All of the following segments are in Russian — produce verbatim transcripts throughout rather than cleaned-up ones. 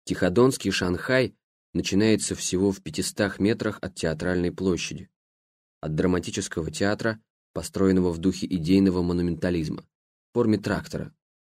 Тиходонский Шанхай начинается всего в пятистах метрах от Театральной площади, от драматического театра, построенного в духе идейного монументализма, в форме трактора,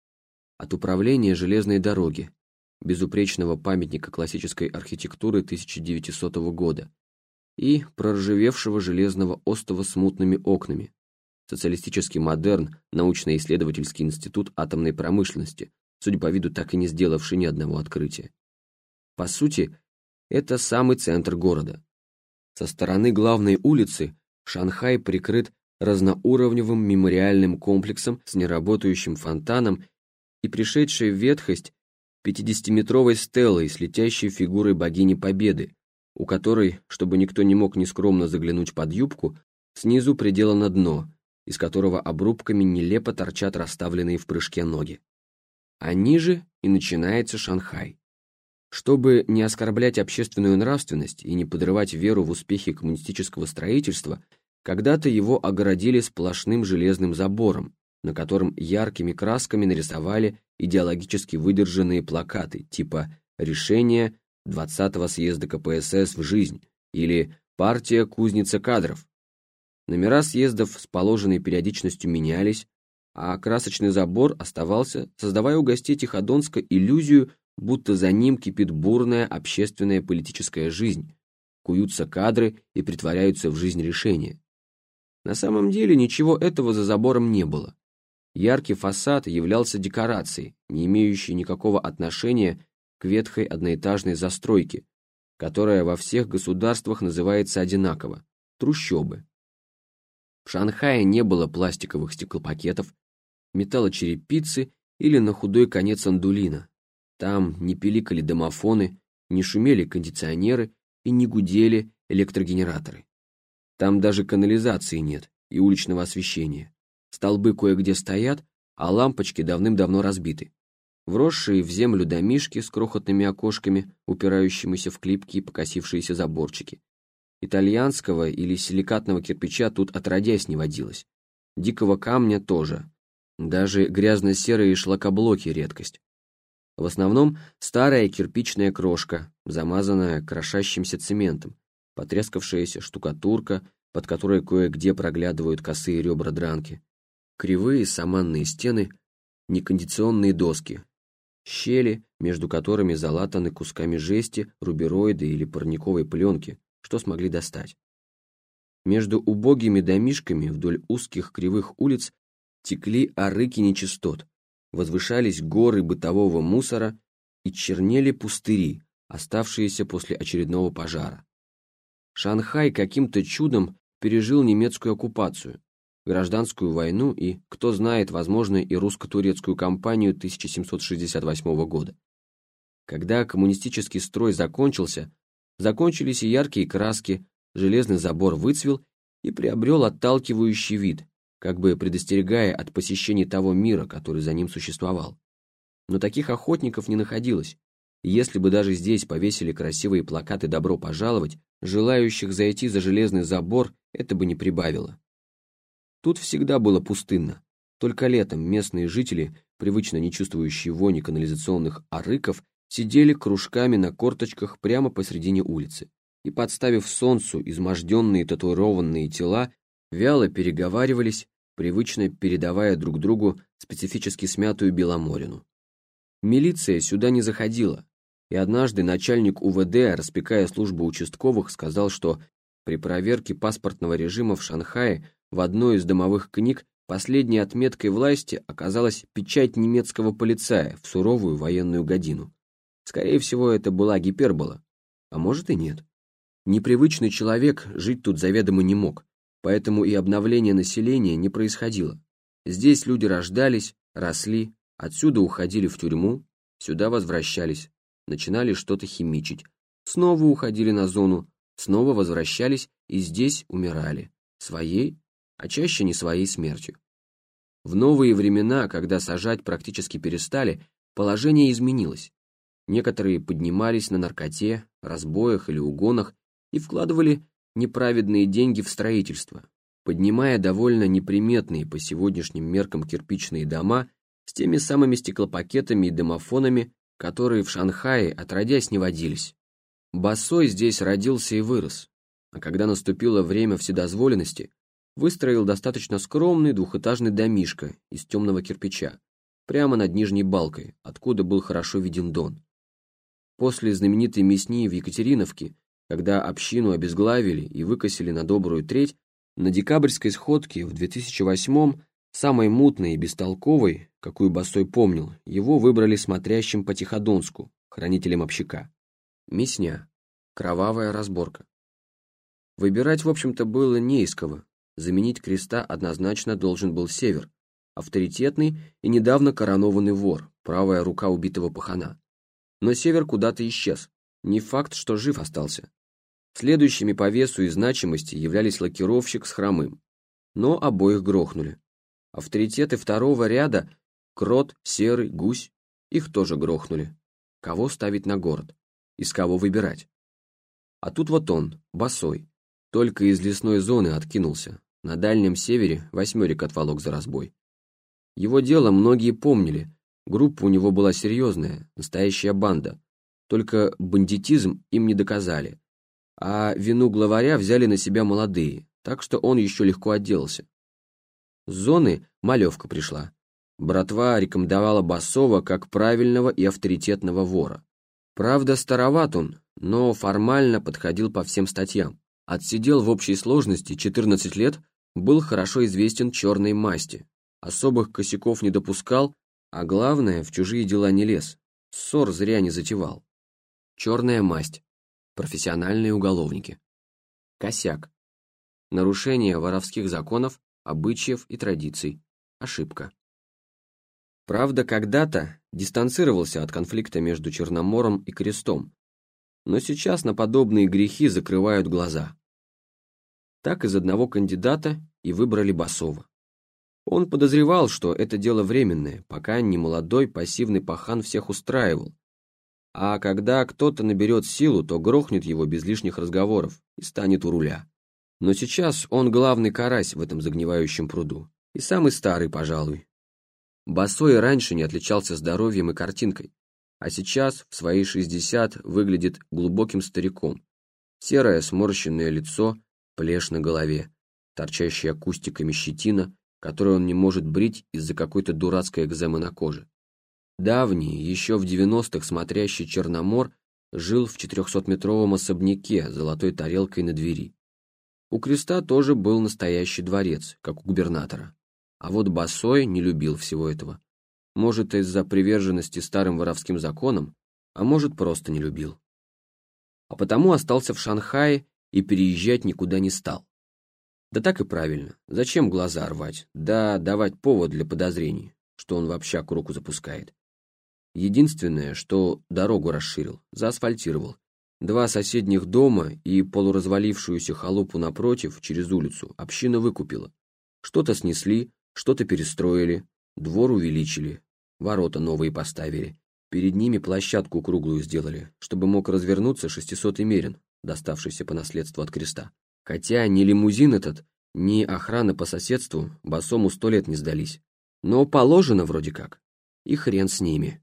от управления железной дороги, безупречного памятника классической архитектуры тысяча девятисотого года, и проржавевшего железного остова с мутными окнами, социалистический модерн, научно-исследовательский институт атомной промышленности, судя по виду так и не сделавший ни одного открытия. По сути, это самый центр города. Со стороны главной улицы Шанхай прикрыт разноуровневым мемориальным комплексом с неработающим фонтаном и пришедшей в ветхость пятидесятиметровой стеллой с летящей фигурой богини Победы, у которой, чтобы никто не мог нескромно заглянуть под юбку, снизу приделано дно, из которого обрубками нелепо торчат расставленные в прыжке ноги. А ниже и начинается Шанхай. Чтобы не оскорблять общественную нравственность и не подрывать веру в успехи коммунистического строительства, когда-то его огородили сплошным железным забором, на котором яркими красками нарисовали идеологически выдержанные плакаты типа «Решение двадцатого съезда ка пэ эс эс в жизнь» или «Партия кузница кадров». Номера съездов с положенной периодичностью менялись, а красочный забор оставался, создавая у гостей Тиходонска иллюзию, будто за ним кипит бурная общественная политическая жизнь, куются кадры и притворяются в жизнь решения. На самом деле ничего этого за забором не было. Яркий фасад являлся декорацией, не имеющей никакого отношения к ветхой одноэтажной застройке, которая во всех государствах называется одинаково – трущобы. В Шанхае не было пластиковых стеклопакетов, металлочерепицы или на худой конец андулина. Там не пиликали домофоны, не шумели кондиционеры и не гудели электрогенераторы. Там даже канализации нет и уличного освещения. Столбы кое-где стоят, а лампочки давным-давно разбиты. Вросшие в землю домишки с крохотными окошками, упирающимися в клипкие покосившиеся заборчики. Итальянского или силикатного кирпича тут отродясь не водилось. Дикого камня тоже. Даже грязно-серые шлакоблоки — редкость. В основном старая кирпичная крошка, замазанная крошащимся цементом, потрескавшаяся штукатурка, под которой кое-где проглядывают косые ребра дранки, кривые саманные стены, некондиционные доски, щели, между которыми залатаны кусками жести, рубероида или парниковой пленки, что смогли достать. Между убогими домишками вдоль узких кривых улиц текли арыки нечистот, возвышались горы бытового мусора и чернели пустыри, оставшиеся после очередного пожара. Шанхай каким-то чудом пережил немецкую оккупацию, гражданскую войну и, кто знает, возможно, и русско-турецкую кампанию тысяча семьсот шестьдесят восьмого года. Когда коммунистический строй закончился, закончились и яркие краски, железный забор выцвел и приобрел отталкивающий вид, как бы предостерегая от посещения того мира, который за ним существовал. Но таких охотников не находилось, и если бы даже здесь повесили красивые плакаты «Добро пожаловать», желающих зайти за железный забор это бы не прибавило. Тут всегда было пустынно. Только летом местные жители, привычно не чувствующие вони канализационных арыков, сидели кружками на корточках прямо посредине улицы и, подставив солнцу изможденные татуированные тела, вяло переговаривались, привычно передавая друг другу специфически смятую беломорину. Милиция сюда не заходила, и однажды начальник у вэ дэ, распекая службу участковых, сказал, что при проверке паспортного режима в Шанхае в одной из домовых книг последней отметкой власти оказалась печать немецкого полицая в суровую военную годину. Скорее всего, это была гипербола, а может и нет. Непривычный человек жить тут заведомо не мог, поэтому и обновление населения не происходило. Здесь люди рождались, росли, отсюда уходили в тюрьму, сюда возвращались, начинали что-то химичить, снова уходили на зону, снова возвращались и здесь умирали, своей, а чаще не своей смертью. В новые времена, когда сажать практически перестали, положение изменилось. Некоторые поднимались на наркоте, разбоях или угонах и вкладывали неправедные деньги в строительство, поднимая довольно неприметные по сегодняшним меркам кирпичные дома с теми самыми стеклопакетами и домофонами, которые в Шанхае отродясь не водились. Босой здесь родился и вырос, а когда наступило время вседозволенности, выстроил достаточно скромный двухэтажный домишко из темного кирпича, прямо над нижней балкой, откуда был хорошо виден Дон. После знаменитой мясни в Екатериновке, когда общину обезглавили и выкосили на добрую треть, на декабрьской сходке в две тысячи восьмом, самой мутной и бестолковой, какую Босой помнил, его выбрали смотрящим по Тиходонску, хранителем общака. Мясня. Кровавая разборка. Выбирать, в общем-то, было не из кого. Заменить Креста однозначно должен был Север, авторитетный и недавно коронованный вор, правая рука убитого пахана. Но Север куда-то исчез. Не факт, что жив остался. Следующими по весу и значимости являлись лакировщик с Хромым. Но обоих грохнули. Авторитеты второго ряда, Крот, Серый, Гусь, их тоже грохнули. Кого ставить на город? Из кого выбирать? А тут вот он, Босой, только из лесной зоны откинулся. На Дальнем Севере восьмерик отволок за разбой. Его дело многие помнили. Группа у него была серьезная, настоящая банда. Только бандитизм им не доказали. А вину главаря взяли на себя молодые, так что он еще легко отделался. С зоны малевка пришла. Братва рекомендовала Босого как правильного и авторитетного вора. Правда, староват он, но формально подходил по всем статьям. Отсидел в общей сложности четырнадцать лет, был хорошо известен черной масти. Особых косяков не допускал, а главное, в чужие дела не лез. Ссор зря не затевал. Черная масть. Профессиональные уголовники. Косяк. Нарушение воровских законов, обычаев и традиций. Ошибка. Правда, когда-то дистанцировался от конфликта между Черномором и Крестом, но сейчас на подобные грехи закрывают глаза. Так из одного кандидата и выбрали Босого. Он подозревал, что это дело временное, пока немолодой пассивный пахан всех устраивал. А когда кто-то наберет силу, то грохнет его без лишних разговоров и станет у руля. Но сейчас он главный карась в этом загнивающем пруду. И самый старый, пожалуй. Босой раньше не отличался здоровьем и картинкой, а сейчас в свои шестьдесят выглядит глубоким стариком. Серое сморщенное лицо, плешь на голове, торчащая кустиками щетина, которую он не может брить из-за какой-то дурацкой экземы на коже. Давний, еще в девяностых смотрящий Черномор жил в четырехсотметровом особняке с золотой тарелкой на двери. У Креста тоже был настоящий дворец, как у губернатора. А вот Босой не любил всего этого. Может, из-за приверженности старым воровским законам, а может, просто не любил. А потому остался в Шанхае и переезжать никуда не стал. Да так и правильно. Зачем глаза рвать? Да давать повод для подозрений, что он в общак руку запускает. Единственное, что дорогу расширил, заасфальтировал. Два соседних дома и полуразвалившуюся халупу напротив, через улицу, община выкупила. Что-то снесли, что-то перестроили, двор увеличили, ворота новые поставили. Перед ними площадку круглую сделали, чтобы мог развернуться шестисотый мерин, доставшийся по наследству от Креста. Хотя ни лимузин этот, ни охрана по соседству Босому сто лет не сдались. Но положено вроде как. И хрен с ними.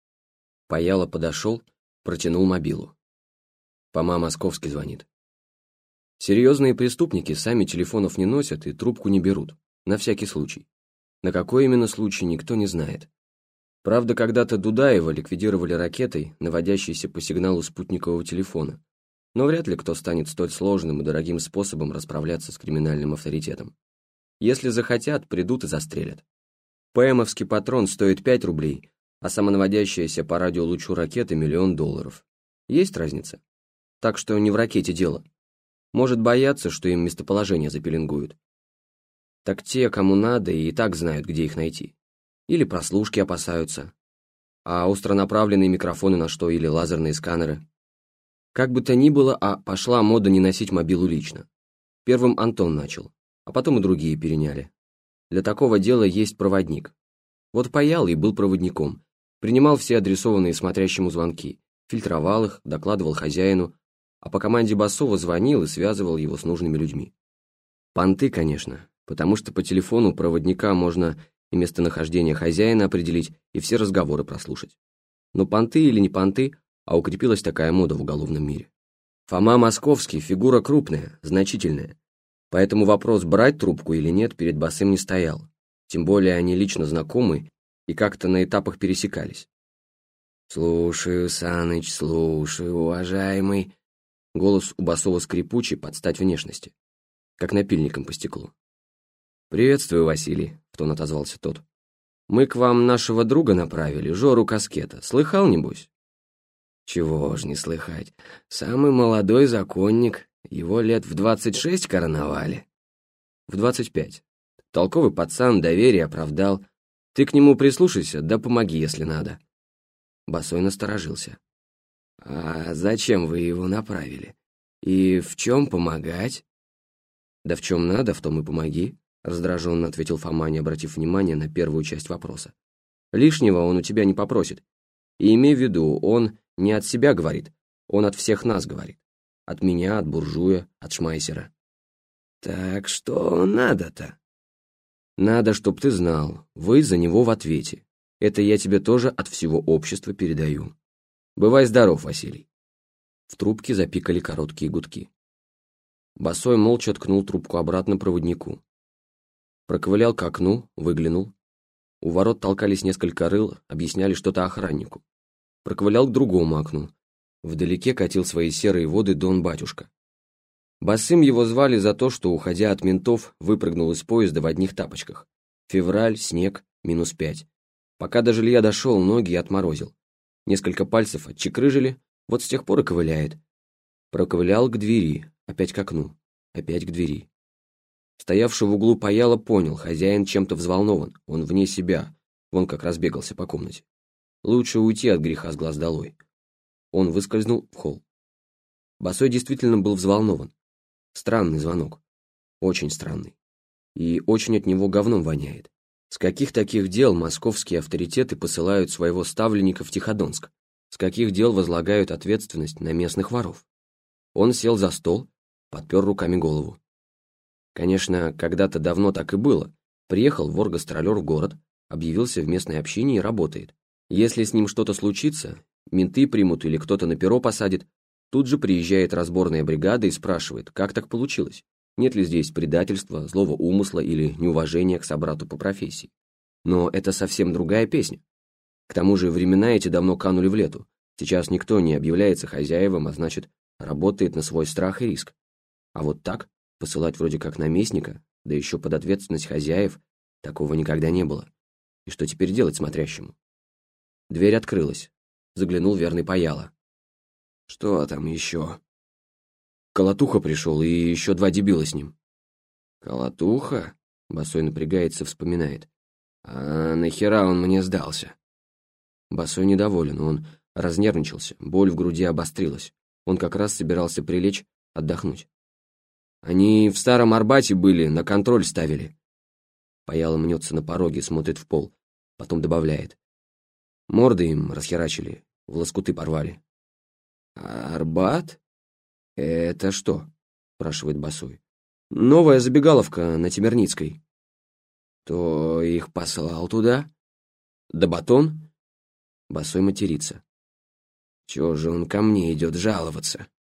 Паяло подошел, протянул мобилу. Пома московский звонит. Серьезные преступники сами телефонов не носят и трубку не берут. На всякий случай. На какой именно случай, никто не знает. Правда, когда-то Дудаева ликвидировали ракетой, наводящейся по сигналу спутникового телефона. Но вряд ли кто станет столь сложным и дорогим способом расправляться с криминальным авторитетом. Если захотят, придут и застрелят. ПМовский патрон стоит пять рублей, а самонаводящаяся по радиолучу ракеты миллион долларов. Есть разница? Так что не в ракете дело. Может бояться, что им местоположение запеленгуют. Так те, кому надо, и так знают, где их найти. Или прослушки опасаются. А остронаправленные микрофоны на что, или лазерные сканеры. Как бы то ни было, а пошла мода не носить мобилу лично. Первым Антон начал, а потом и другие переняли. Для такого дела есть проводник. Вот паял и был проводником. Принимал все адресованные смотрящему звонки, фильтровал их, докладывал хозяину, а по команде Босова звонил и связывал его с нужными людьми. Понты, конечно, потому что по телефону проводника можно и местонахождение хозяина определить, и все разговоры прослушать. Но понты или не понты, а укрепилась такая мода в уголовном мире. Фома Московский — фигура крупная, значительная. Поэтому вопрос, брать трубку или нет, перед Басым не стоял. Тем более они лично знакомы и как-то на этапах пересекались. «Слушаю, Саныч, слушаю, уважаемый». Голос у Басова скрипучий, под стать внешности, как напильником по стеклу. «Приветствую, Василий», — в тон отозвался тот. «Мы к вам нашего друга направили, Жору Каскета. Слыхал, небось?» «Чего ж не слыхать. Самый молодой законник, его лет в двадцать шесть короновали». «В двадцать пять. Толковый пацан, доверие оправдал. Ты к нему прислушайся, да помоги, если надо». Басой насторожился. «А зачем вы его направили? И в чем помогать?» «Да в чем надо, в том и помоги», — раздраженно ответил Фома, не обратив внимания на первую часть вопроса. «Лишнего он у тебя не попросит. И имей в виду, он не от себя говорит, он от всех нас говорит. От меня, от буржуя, от шмайсера». «Так что надо-то?» «Надо, чтоб ты знал, вы за него в ответе. Это я тебе тоже от всего общества передаю. Бывай здоров, Василий». В трубке запикали короткие гудки. Басой молча ткнул трубку обратно проводнику. Проковылял к окну, выглянул. У ворот толкались несколько рыл, объясняли что-то охраннику. Проковылял к другому окну. Вдалеке катил свои серые воды Дон-батюшка. Басым его звали за то, что, уходя от ментов, выпрыгнул из поезда в одних тапочках. Февраль, снег, минус пять. Пока до жилья дошел, ноги отморозил. Несколько пальцев отчекрыжили, вот с тех пор и ковыляет. Проковылял к двери, опять к окну, опять к двери. Стоявший в углу паяла понял, хозяин чем-то взволнован, он вне себя, вон как разбегался по комнате. Лучше уйти от греха с глаз долой. Он выскользнул в холл. Басой действительно был взволнован. Странный звонок. Очень странный. И очень от него говном воняет. С каких таких дел московские авторитеты посылают своего ставленника в Тиходонск? С каких дел возлагают ответственность на местных воров? Он сел за стол, подпер руками голову. Конечно, когда-то давно так и было. Приехал вор-гастролер в город, объявился в местной общине и работает. Если с ним что-то случится, менты примут или кто-то на перо посадит, тут же приезжает разборная бригада и спрашивает, как так получилось? Нет ли здесь предательства, злого умысла или неуважения к собрату по профессии. Но это совсем другая песня. К тому же времена эти давно канули в лету. Сейчас никто не объявляется хозяевом, а значит, работает на свой страх и риск. А вот так, посылать вроде как наместника, да еще под ответственность хозяев, такого никогда не было. И что теперь делать смотрящему? Дверь открылась. Заглянул верный паяла. «Что там еще?» Колотуха пришел, и еще два дебила с ним. «Колотуха?» — Басой напрягается, вспоминает. «А нахера он мне сдался?» Басой недоволен, он разнервничался, боль в груди обострилась. Он как раз собирался прилечь, отдохнуть. «Они в Старом Арбате были, на контроль ставили». Паяла мнется на пороге, смотрит в пол, потом добавляет. «Морды им расхерачили, в лоскуты порвали». «А Арбат? Это что?» — спрашивает Басой. «Новая забегаловка на Темерницкой». «Кто их послал туда?» «Да Батон». Басой матерится. «Чего же он ко мне идет жаловаться?»